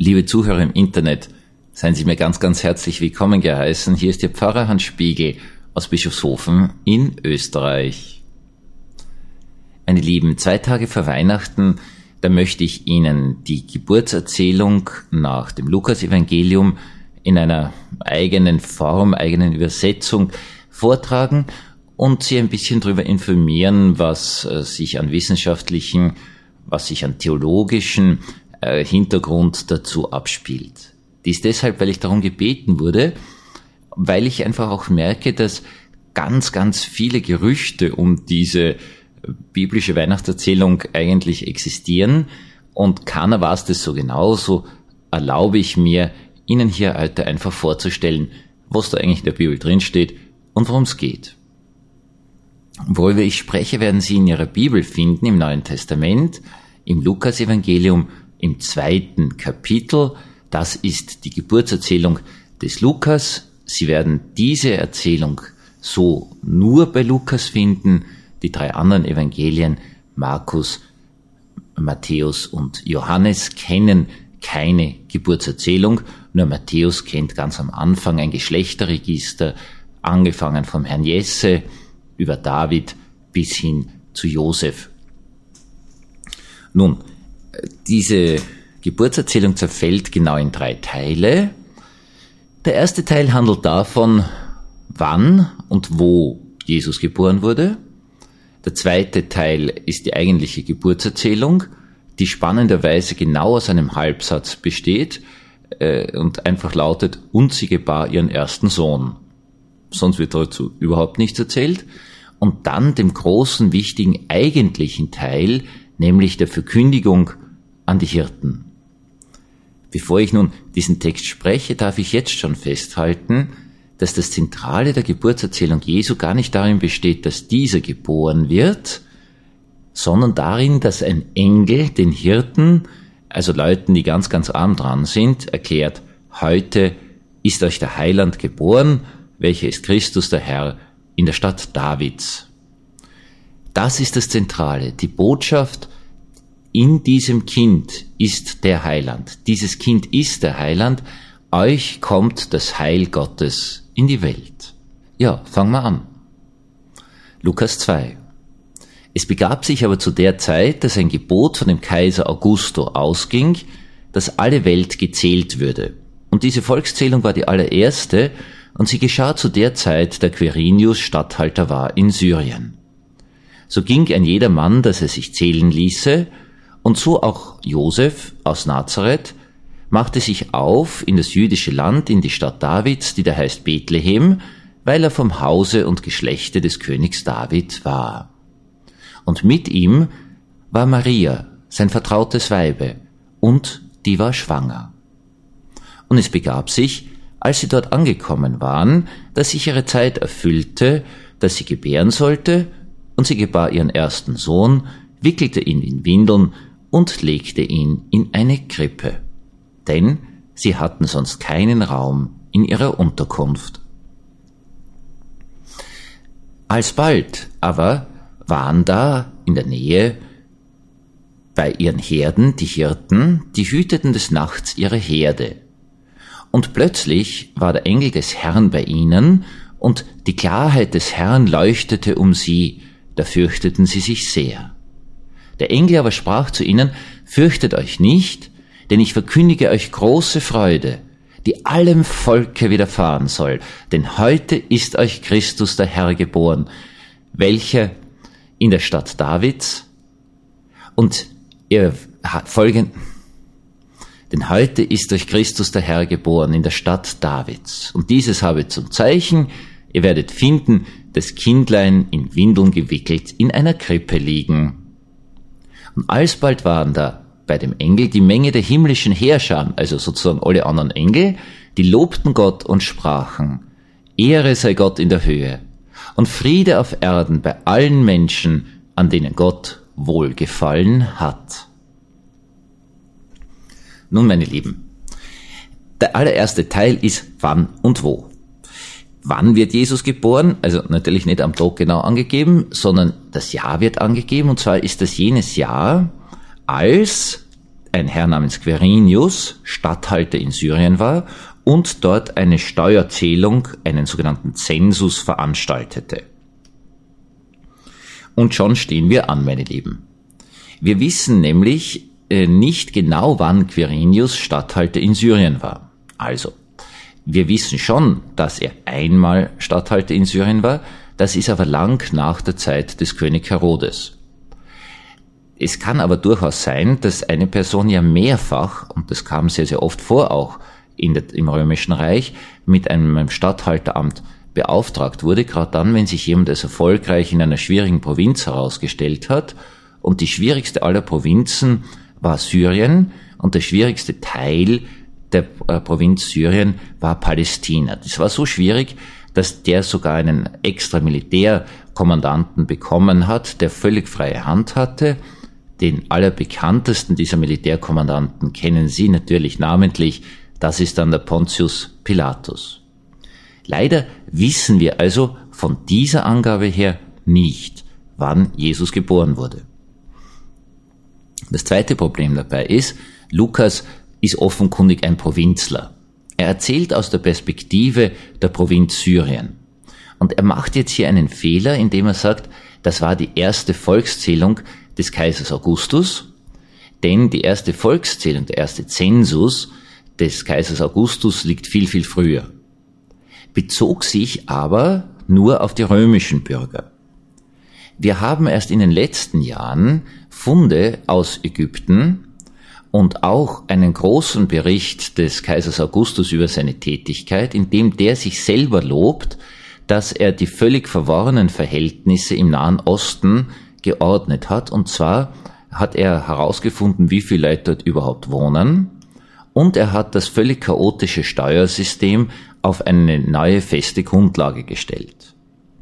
Liebe Zuhörer im Internet, seien Sie mir ganz, ganz herzlich willkommen geheißen. Hier ist Ihr Pfarrer Hans Spiegel aus Bischofshofen in Österreich. Meine Lieben, 2 Tage vor Weihnachten, da möchte ich Ihnen die Geburtserzählung nach dem Lukas-Evangelium in einer eigenen Form, eigenen Übersetzung vortragen und Sie ein bisschen darüber informieren, was sich an wissenschaftlichen, was sich an theologischen Hintergrund dazu abspielt. Dies deshalb, weil ich darum gebeten wurde, weil ich einfach auch merke, dass ganz, ganz viele Gerüchte um diese biblische Weihnachtserzählung eigentlich existieren und keiner weiß das so genau, so erlaube ich mir, Ihnen hier heute einfach vorzustellen, was da eigentlich in der Bibel drinsteht und worum es geht. Worüber ich spreche, werden Sie in Ihrer Bibel finden, im Neuen Testament, im Lukas-Evangelium, im 2. Kapitel. Das ist die Geburtserzählung des Lukas. Sie werden diese Erzählung so nur bei Lukas finden. Die 3 anderen Evangelien, Markus, Matthäus und Johannes, kennen keine Geburtserzählung. Nur Matthäus kennt ganz am Anfang ein Geschlechterregister, angefangen vom Herrn Jesse über David bis hin zu Josef. Nun, diese Geburtserzählung zerfällt genau in 3 Teile. Der erste Teil handelt davon, wann und wo Jesus geboren wurde. Der zweite Teil ist die eigentliche Geburtserzählung, die spannenderweise genau aus einem Halbsatz besteht und einfach lautet, und sie gebar ihren ersten Sohn. Sonst wird dazu überhaupt nichts erzählt. Und dann dem großen, wichtigen, eigentlichen Teil, nämlich der Verkündigung an die Hirten. Bevor ich nun diesen Text spreche, darf ich jetzt schon festhalten, dass das Zentrale der Geburtserzählung Jesu gar nicht darin besteht, dass dieser geboren wird, sondern darin, dass ein Engel den Hirten, also Leuten, die ganz, ganz arm dran sind, erklärt, heute ist euch der Heiland geboren, welcher ist Christus der Herr in der Stadt Davids. Das ist das Zentrale, die Botschaft, in diesem Kind ist der Heiland. Dieses Kind ist der Heiland. Euch kommt das Heil Gottes in die Welt. Ja, fangen wir an. Lukas 2. Es begab sich aber zu der Zeit, dass ein Gebot von dem Kaiser Augusto ausging, dass alle Welt gezählt würde. Und diese Volkszählung war die allererste, und sie geschah zu der Zeit, da Quirinius Statthalter war in Syrien. So ging ein jeder Mann, dass er sich zählen ließe, und so auch Josef aus Nazareth machte sich auf in das jüdische Land, in die Stadt Davids, die da heißt Bethlehem, weil er vom Hause und Geschlechte des Königs David war. Und mit ihm war Maria, sein vertrautes Weibe, und die war schwanger. Und es begab sich, als sie dort angekommen waren, dass sich ihre Zeit erfüllte, dass sie gebären sollte, und sie gebar ihren ersten Sohn, wickelte ihn in Windeln und legte ihn in eine Krippe, denn sie hatten sonst keinen Raum in ihrer Unterkunft. Alsbald aber waren da in der Nähe bei ihren Herden die Hirten, die hüteten des Nachts ihre Herde. Und plötzlich war der Engel des Herrn bei ihnen, und die Klarheit des Herrn leuchtete um sie, da fürchteten sie sich sehr. Der Engel aber sprach zu ihnen, fürchtet euch nicht, denn ich verkündige euch große Freude, die allem Volke widerfahren soll, denn heute ist euch Christus der Herr geboren, welcher in der Stadt Davids, und ihr folgend, denn heute ist euch Christus der Herr geboren in der Stadt Davids. Und dieses habe zum Zeichen, ihr werdet finden, das Kindlein in Windeln gewickelt in einer Krippe liegen. Und alsbald waren da bei dem Engel die Menge der himmlischen Heerscharen, also sozusagen alle anderen Engel, die lobten Gott und sprachen, Ehre sei Gott in der Höhe und Friede auf Erden bei allen Menschen, an denen Gott wohlgefallen hat. Nun, meine Lieben, der allererste Teil ist wann und wo. Wann wird Jesus geboren? Also natürlich nicht am Tag genau angegeben, sondern das Jahr wird angegeben, und zwar ist das jenes Jahr, als ein Herr namens Quirinius Statthalter in Syrien war und dort eine Steuerzählung, einen sogenannten Zensus veranstaltete. Und schon stehen wir an, meine Lieben. Wir wissen nämlich nicht genau, wann Quirinius Statthalter in Syrien war. Also, wir wissen schon, dass er einmal Statthalter in Syrien war, das ist aber lang nach der Zeit des König Herodes. Es kann aber durchaus sein, dass eine Person ja mehrfach, und das kam sehr, sehr oft vor, auch im Römischen Reich, mit einem Statthalteramt beauftragt wurde, gerade dann, wenn sich jemand als erfolgreich in einer schwierigen Provinz herausgestellt hat. Und die schwierigste aller Provinzen war Syrien und der schwierigste Teil der Provinz Syrien war Palästina. Das war so schwierig, dass der sogar einen extra Militärkommandanten bekommen hat, der völlig freie Hand hatte. Den allerbekanntesten dieser Militärkommandanten kennen Sie natürlich namentlich, das ist dann der Pontius Pilatus. Leider wissen wir also von dieser Angabe her nicht, wann Jesus geboren wurde. Das zweite Problem dabei ist, Lukas ist offenkundig ein Provinzler. Er erzählt aus der Perspektive der Provinz Syrien. Und er macht jetzt hier einen Fehler, indem er sagt, das war die erste Volkszählung des Kaisers Augustus, denn die erste Volkszählung, der erste Zensus des Kaisers Augustus liegt viel, viel früher, bezog sich aber nur auf die römischen Bürger. Wir haben erst in den letzten Jahren Funde aus Ägypten und auch einen großen Bericht des Kaisers Augustus über seine Tätigkeit, in dem der sich selber lobt, dass er die völlig verworrenen Verhältnisse im Nahen Osten geordnet hat. Und zwar hat er herausgefunden, wie viele Leute dort überhaupt wohnen. Und er hat das völlig chaotische Steuersystem auf eine neue feste Grundlage gestellt.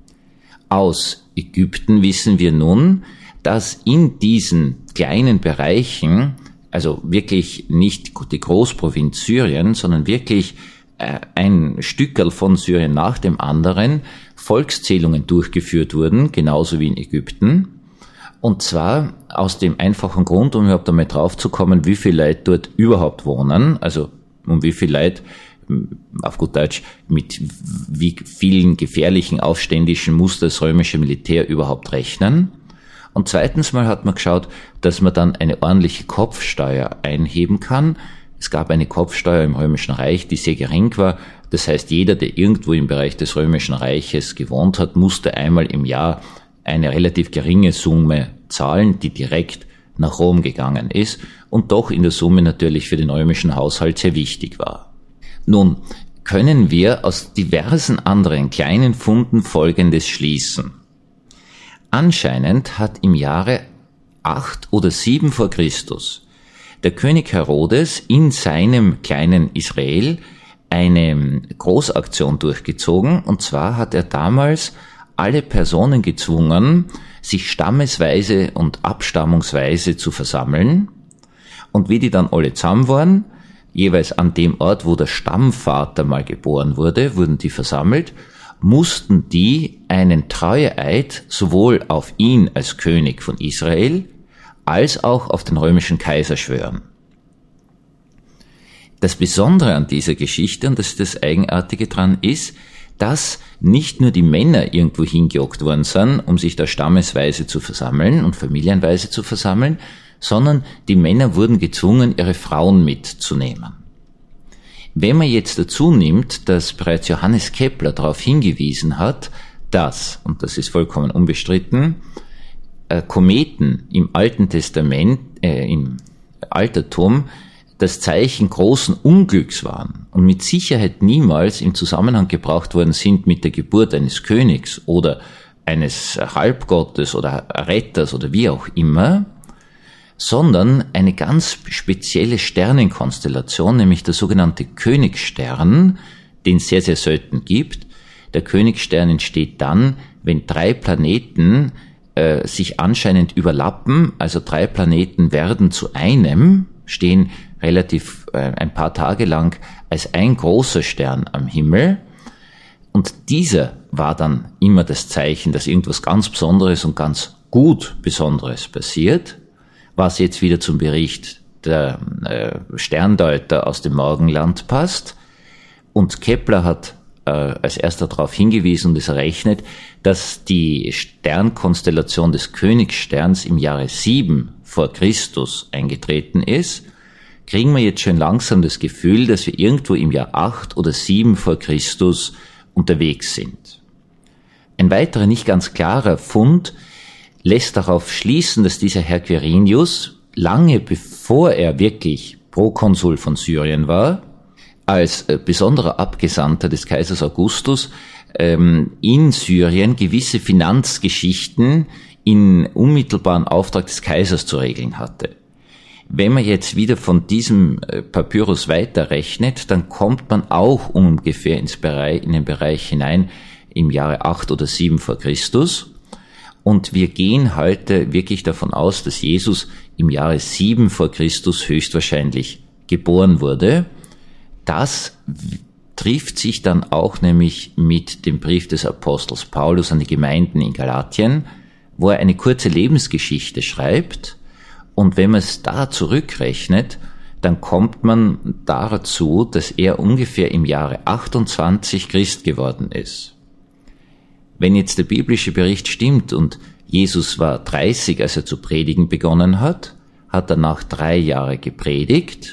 Aus Ägypten wissen wir nun, dass in diesen kleinen Bereichen, also wirklich nicht die Großprovinz Syrien, sondern wirklich ein Stückerl von Syrien nach dem anderen, Volkszählungen durchgeführt wurden, genauso wie in Ägypten. Und zwar aus dem einfachen Grund, um überhaupt einmal drauf zu kommen, wie viele Leute dort überhaupt wohnen, also um wie viele Leute, auf gut Deutsch, mit wie vielen gefährlichen Aufständischen muss das römische Militär überhaupt rechnen. Und zweitens mal hat man geschaut, dass man dann eine ordentliche Kopfsteuer einheben kann. Es gab eine Kopfsteuer im Römischen Reich, die sehr gering war. Das heißt, jeder, der irgendwo im Bereich des Römischen Reiches gewohnt hat, musste einmal im Jahr eine relativ geringe Summe zahlen, die direkt nach Rom gegangen ist und doch in der Summe natürlich für den römischen Haushalt sehr wichtig war. Nun können wir aus diversen anderen kleinen Funden Folgendes schließen. Anscheinend hat im Jahre 8 oder 7 vor Christus der König Herodes in seinem kleinen Israel eine Großaktion durchgezogen, und zwar hat er damals alle Personen gezwungen, sich stammesweise und abstammungsweise zu versammeln, und wie die dann alle zusammen waren, jeweils an dem Ort, wo der Stammvater mal geboren wurde, wurden die versammelt, mussten die einen Treueeid sowohl auf ihn als König von Israel als auch auf den römischen Kaiser schwören. Das Besondere an dieser Geschichte, und das ist das Eigenartige dran, ist, dass nicht nur die Männer irgendwo hingejagt worden sind, um sich da stammesweise zu versammeln und familienweise zu versammeln, sondern die Männer wurden gezwungen, ihre Frauen mitzunehmen. Wenn man jetzt dazu nimmt, dass bereits Johannes Kepler darauf hingewiesen hat, dass, und das ist vollkommen unbestritten, Kometen im Alten Testament, im Altertum, das Zeichen großen Unglücks waren und mit Sicherheit niemals im Zusammenhang gebracht worden sind mit der Geburt eines Königs oder eines Halbgottes oder Retters oder wie auch immer, sondern eine ganz spezielle Sternenkonstellation, nämlich der sogenannte Königsstern, den es sehr, sehr selten gibt. Der Königsstern entsteht dann, wenn 3 Planeten sich anscheinend überlappen, also 3 Planeten werden zu einem, stehen relativ ein paar Tage lang als ein großer Stern am Himmel, und dieser war dann immer das Zeichen, dass irgendwas ganz Besonderes und ganz gut Besonderes passiert, was jetzt wieder zum Bericht der Sterndeuter aus dem Morgenland passt. Und Kepler hat als erster darauf hingewiesen und es errechnet, dass die Sternkonstellation des Königssterns im Jahre 7 vor Christus eingetreten ist, kriegen wir jetzt schon langsam das Gefühl, dass wir irgendwo im Jahr 8 oder 7 vor Christus unterwegs sind. Ein weiterer nicht ganz klarer Fund lässt darauf schließen, dass dieser Herr Quirinius lange bevor er wirklich Prokonsul von Syrien war, als besonderer Abgesandter des Kaisers Augustus in Syrien gewisse Finanzgeschichten in unmittelbaren Auftrag des Kaisers zu regeln hatte. Wenn man jetzt wieder von diesem Papyrus weiterrechnet, dann kommt man auch ungefähr in den Bereich hinein im Jahre 8 oder 7 vor Christus. Und wir gehen heute wirklich davon aus, dass Jesus im Jahre 7 vor Christus höchstwahrscheinlich geboren wurde. Das trifft sich dann auch nämlich mit dem Brief des Apostels Paulus an die Gemeinden in Galatien, wo er eine kurze Lebensgeschichte schreibt. Und wenn man es da zurückrechnet, dann kommt man dazu, dass er ungefähr im Jahre 28 Christ geworden ist. Wenn jetzt der biblische Bericht stimmt und Jesus war 30, als er zu predigen begonnen hat, hat er nach 3 Jahre gepredigt.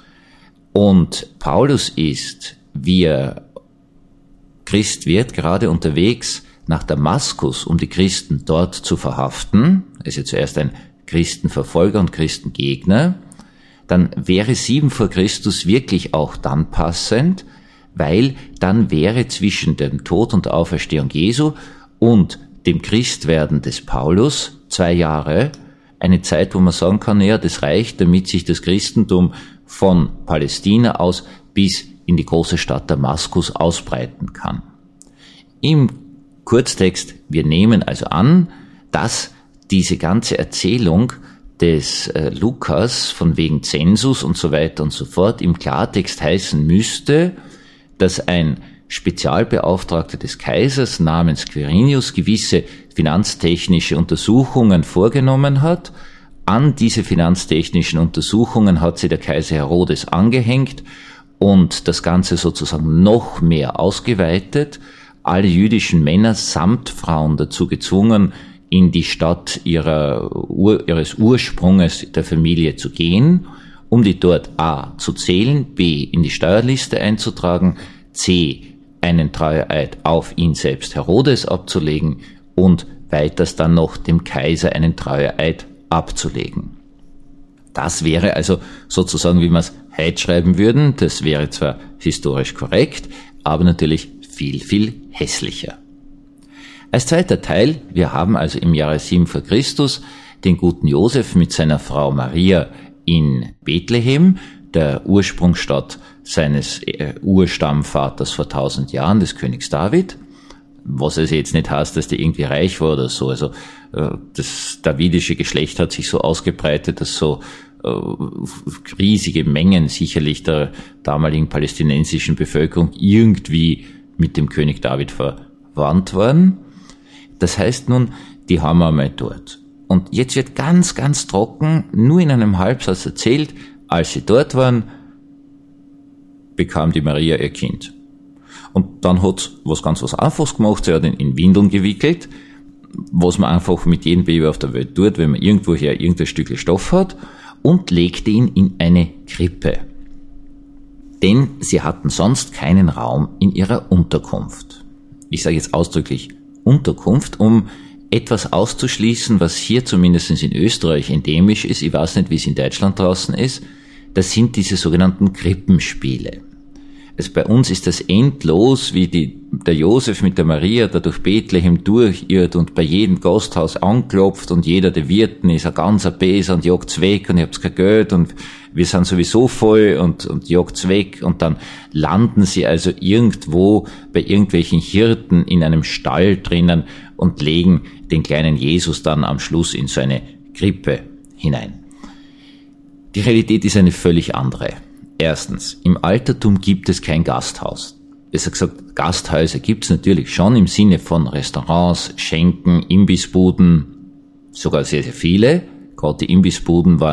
Und Paulus ist, wie er Christ wird, gerade unterwegs nach Damaskus, um die Christen dort zu verhaften. Er ist ja zuerst ein Christenverfolger und Christengegner. Dann wäre 7 vor Christus wirklich auch dann passend, weil dann wäre zwischen dem Tod und der Auferstehung Jesu und dem Christwerden des Paulus 2 Jahre, eine Zeit, wo man sagen kann, ja, das reicht, damit sich das Christentum von Palästina aus bis in die große Stadt Damaskus ausbreiten kann. Im Kurztext, wir nehmen also an, dass diese ganze Erzählung des Lukas von wegen Zensus und so weiter und so fort im Klartext heißen müsste, dass ein Spezialbeauftragter des Kaisers namens Quirinius gewisse finanztechnische Untersuchungen vorgenommen hat. An diese finanztechnischen Untersuchungen hat sie der Kaiser Herodes angehängt und das Ganze sozusagen noch mehr ausgeweitet, alle jüdischen Männer samt Frauen dazu gezwungen, in die Stadt ihres Ursprunges der Familie zu gehen, um die dort A zu zählen, B in die Steuerliste einzutragen, C einen Treueeid auf ihn selbst Herodes abzulegen und weiters dann noch dem Kaiser einen Treueeid abzulegen. Das wäre also sozusagen, wie wir es heute schreiben würden, das wäre zwar historisch korrekt, aber natürlich viel, viel hässlicher. Als zweiter Teil, wir haben also im Jahre 7 vor Christus den guten Josef mit seiner Frau Maria in Bethlehem, der Ursprungsstadt seines Urstammvaters vor 1000 Jahren, des Königs David, was also jetzt nicht heißt, dass der irgendwie reich war oder so. Also das davidische Geschlecht hat sich so ausgebreitet, dass so riesige Mengen sicherlich der damaligen palästinensischen Bevölkerung irgendwie mit dem König David verwandt waren. Das heißt nun, die haben wir einmal dort. Und jetzt wird ganz, ganz trocken, nur in einem Halbsatz erzählt, als sie dort waren, bekam die Maria ihr Kind. Und dann hat was Einfaches gemacht, sie hat ihn in Windeln gewickelt, was man einfach mit jedem Baby auf der Welt tut, wenn man irgendwoher irgendein Stück Stoff hat, und legte ihn in eine Krippe. Denn sie hatten sonst keinen Raum in ihrer Unterkunft. Ich sage jetzt ausdrücklich Unterkunft, um etwas auszuschließen, was hier zumindest in Österreich endemisch ist, ich weiß nicht, wie es in Deutschland draußen ist, das sind diese sogenannten Krippenspiele. Also bei uns ist das endlos, wie der Josef mit der Maria da durch Bethlehem durchirrt und bei jedem Gasthaus anklopft und jeder der Wirten ist ein ganzer Besen und jagt's weg und ich hab's kein Geld und wir sind sowieso voll und jagt's weg und dann landen sie also irgendwo bei irgendwelchen Hirten in einem Stall drinnen und legen den kleinen Jesus dann am Schluss in so eine Krippe hinein. Die Realität ist eine völlig andere. Erstens, im Altertum gibt es kein Gasthaus. Besser gesagt, Gasthäuser gibt es natürlich schon im Sinne von Restaurants, Schenken, Imbissbuden, sogar sehr, sehr viele. Gerade die Imbissbuden waren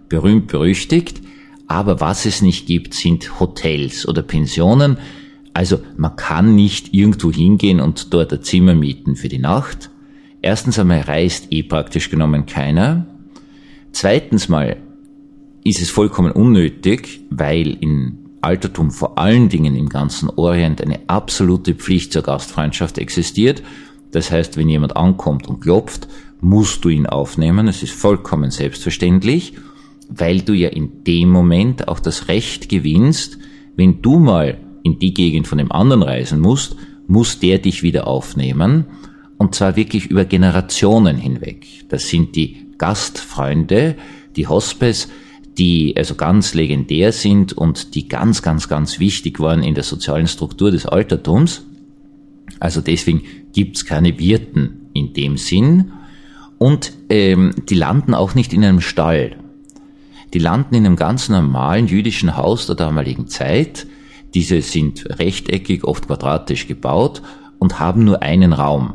berühmt berüchtigt, aber was es nicht gibt, sind Hotels oder Pensionen. Also man kann nicht irgendwo hingehen und dort ein Zimmer mieten für die Nacht. Erstens einmal reist praktisch genommen keiner. Zweitens mal ist es vollkommen unnötig, weil im Altertum vor allen Dingen im ganzen Orient eine absolute Pflicht zur Gastfreundschaft existiert. Das heißt, wenn jemand ankommt und klopft, musst du ihn aufnehmen. Es ist vollkommen selbstverständlich, weil du ja in dem Moment auch das Recht gewinnst, wenn du mal in die Gegend von dem anderen reisen musst, muss der dich wieder aufnehmen. Und zwar wirklich über Generationen hinweg. Das sind die Gastfreunde, die Hospes, die also ganz legendär sind und die ganz, ganz, ganz wichtig waren in der sozialen Struktur des Altertums. Also deswegen gibt's keine Wirten in dem Sinn. Und die landen auch nicht in einem Stall. Die landen in einem ganz normalen jüdischen Haus der damaligen Zeit. Diese sind rechteckig, oft quadratisch gebaut und haben nur einen Raum.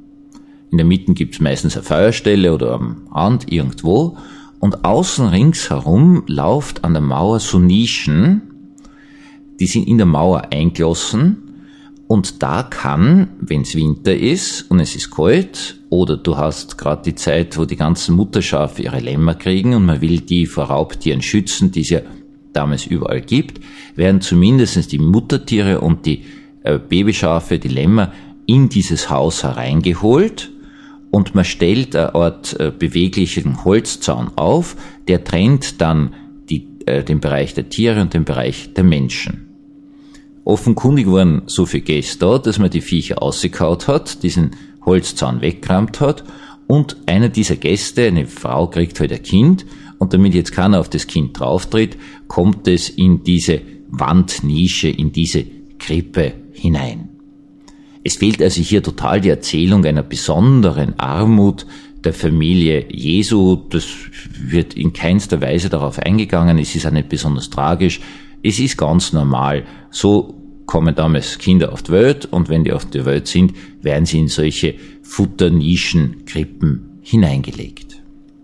In der Mitte gibt's meistens eine Feuerstelle oder am Rand irgendwo. Und außen ringsherum läuft an der Mauer so Nischen, die sind in der Mauer eingeschlossen. Und da kann, wenn es Winter ist und es ist kalt, oder du hast gerade die Zeit, wo die ganzen Mutterschafe ihre Lämmer kriegen und man will die vor Raubtieren schützen, die es ja damals überall gibt, werden zumindest die Muttertiere und die Babyschafe, die Lämmer, in dieses Haus hereingeholt und man stellt eine Art beweglichen Holzzaun auf, der trennt dann den Bereich der Tiere und den Bereich der Menschen. Offenkundig waren so viele Gäste da, dass man die Viecher rausgekaut hat, diesen Holzzaun weggerammt hat und einer dieser Gäste, eine Frau, kriegt halt ein Kind und damit jetzt keiner auf das Kind drauftritt, kommt es in diese Wandnische, in diese Krippe hinein. Es fehlt also hier total die Erzählung einer besonderen Armut der Familie Jesu. Das wird in keinster Weise darauf eingegangen. Es ist auch nicht besonders tragisch. Es ist ganz normal. So kommen damals Kinder auf die Welt und wenn die auf der Welt sind, werden sie in solche Futternischen, Krippen hineingelegt.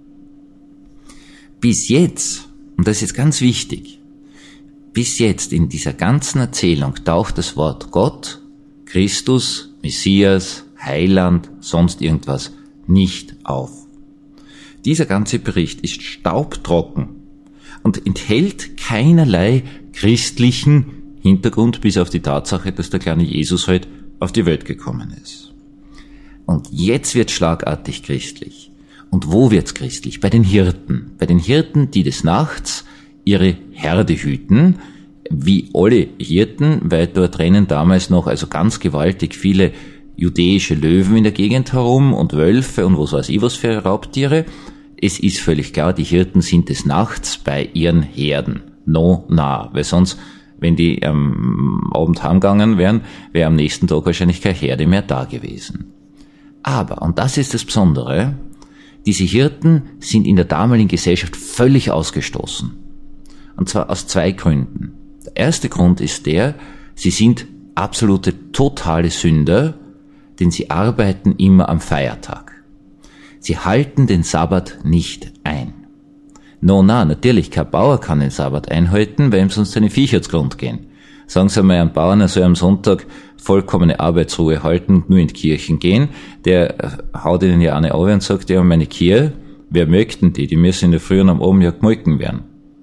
Bis jetzt, und das ist jetzt ganz wichtig, bis jetzt in dieser ganzen Erzählung taucht das Wort Gott, Christus, Messias, Heiland, sonst irgendwas nicht auf. Dieser ganze Bericht ist staubtrocken und enthält keinerlei christlichen Hintergrund, bis auf die Tatsache, dass der kleine Jesus halt auf die Welt gekommen ist. Und jetzt wird schlagartig christlich. Und wo wird's christlich? Bei den Hirten. Bei den Hirten, die des Nachts ihre Herde hüten, wie alle Hirten, weil dort rennen damals noch also ganz gewaltig viele judäische Löwen in der Gegend herum und Wölfe und was weiß ich was für Raubtiere. Es ist völlig klar, die Hirten sind des Nachts bei ihren Herden. Weil sonst, wenn die am Abend heimgegangen wären, wäre am nächsten Tag wahrscheinlich keine Herde mehr da gewesen. Aber, und das ist das Besondere, diese Hirten sind in der damaligen Gesellschaft völlig ausgestoßen. Und zwar aus zwei Gründen. Der erste Grund ist sie sind absolute totale Sünder, denn sie arbeiten immer am Feiertag. Sie halten den Sabbat nicht ein. Natürlich, kein Bauer kann den Sabbat einhalten, weil ihm sonst seine Viecher zu Grund gehen. Sagen Sie mal einem Bauern, er soll am Sonntag vollkommene Arbeitsruhe halten, nur in die Kirchen gehen. Der haut ihnen ja eine auf und sagt, ja, meine Kühe, wer möchten die? Die müssen in der Früh und am Abend ja gemolken werden.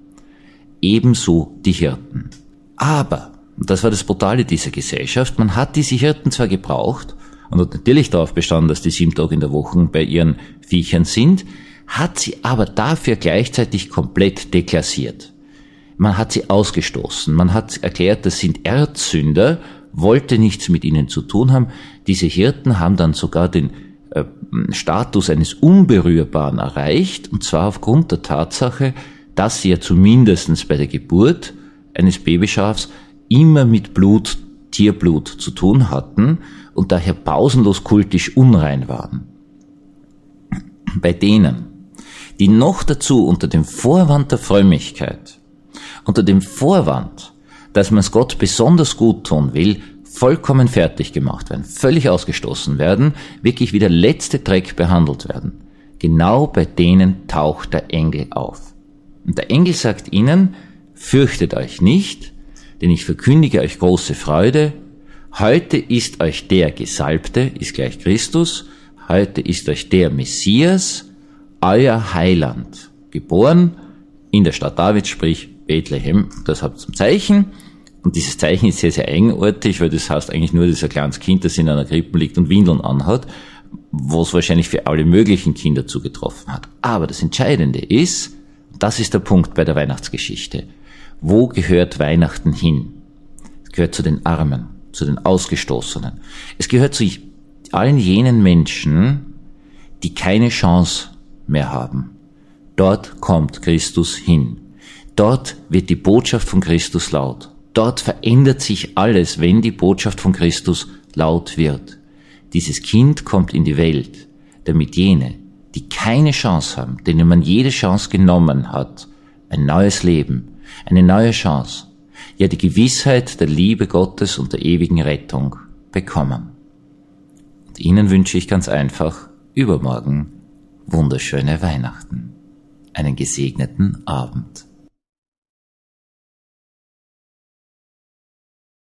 Ebenso die Hirten. Aber, und das war das Brutale dieser Gesellschaft, man hat diese Hirten zwar gebraucht und hat natürlich darauf bestanden, dass die 7 Tage in der Woche bei ihren Viechern sind, hat sie aber dafür gleichzeitig komplett deklassiert. Man hat sie ausgestoßen, man hat erklärt, das sind Erzsünder, wollte nichts mit ihnen zu tun haben. Diese Hirten haben dann sogar den Status eines Unberührbaren erreicht, und zwar aufgrund der Tatsache, dass sie ja zumindest bei der Geburt eines Babyschafs immer mit Blut, Tierblut zu tun hatten und daher pausenlos kultisch unrein waren. Bei denen, die noch dazu unter dem Vorwand der Frömmigkeit, unter dem Vorwand, dass man es Gott besonders gut tun will, vollkommen fertig gemacht werden, völlig ausgestoßen werden, wirklich wie der letzte Dreck behandelt werden. Genau bei denen taucht der Engel auf. Und der Engel sagt ihnen, fürchtet euch nicht, denn ich verkündige euch große Freude. Heute ist euch der Gesalbte, ist gleich Christus, heute ist euch der Messias, euer Heiland, geboren in der Stadt Davids, sprich Bethlehem. Das habt ihr zum Zeichen. Und dieses Zeichen ist sehr, sehr eigenartig, weil das heißt eigentlich nur, dass ein kleines Kind, das in einer Krippe liegt und Windeln anhat, was wahrscheinlich für alle möglichen Kinder zugetroffen hat. Aber das Entscheidende ist, das ist der Punkt bei der Weihnachtsgeschichte. Wo gehört Weihnachten hin? Es gehört zu den Armen, zu den Ausgestoßenen. Es gehört zu allen jenen Menschen, die keine Chance mehr haben. Dort kommt Christus hin. Dort wird die Botschaft von Christus laut. Dort verändert sich alles, wenn die Botschaft von Christus laut wird. Dieses Kind kommt in die Welt, damit jene, die keine Chance haben, denen man jede Chance genommen hat, ein neues Leben, eine neue Chance, ja die Gewissheit der Liebe Gottes und der ewigen Rettung bekommen. Und Ihnen wünsche ich ganz einfach übermorgen wunderschöne Weihnachten, einen gesegneten Abend.